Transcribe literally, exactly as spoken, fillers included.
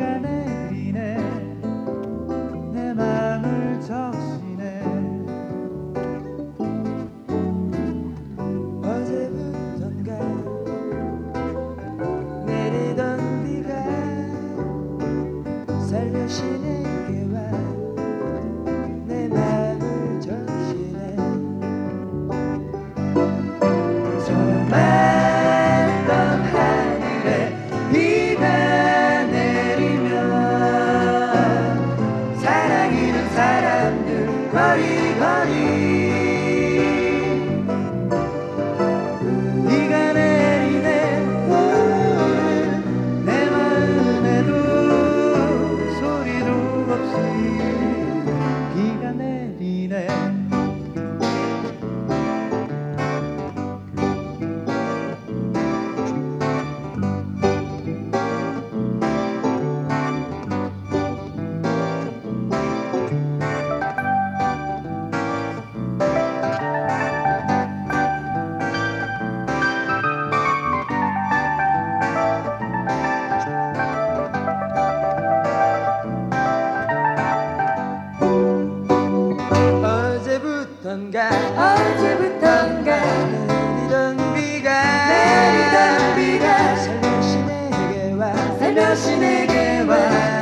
비가 내리네 내 맘을 적시네 어제부턴가 내리던 비가 살며시 내게 와 내 맘을 적시네 저 맑던 하늘에 비가 내리면 사랑이는 사람들 거리거리 비가 내리네 내 마음에도 소리도 없이 비가 내리네 어제부턴가 어제부턴가 내리던 비가 내리던 비가 살며시 내게 와 살며시 내게 와